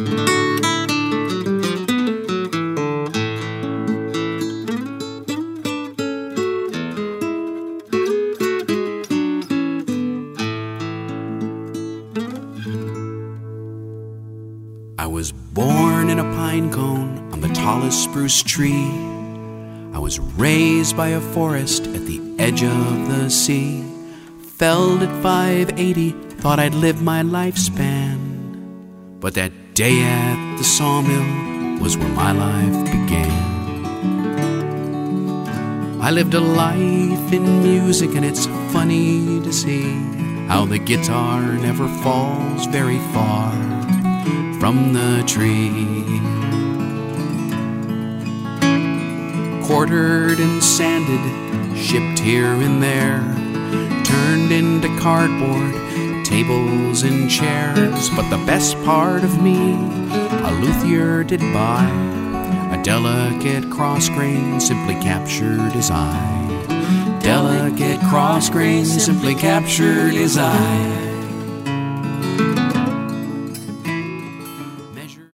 I was born in a pine cone on the tallest spruce tree. I was raised by a forest at the edge of the sea. Felled at 580, thought I'd live my lifespan. But that day at the sawmill was where my life began. I lived a life in music, and it's funny to see how the guitar never falls very far from the tree. Quartered and sanded, shipped here and there, turned into cardboard, tables and chairs. But the best part of me, a luthier did buy. A delicate cross grain simply captured his eye. Delicate cross grain simply captured his eye.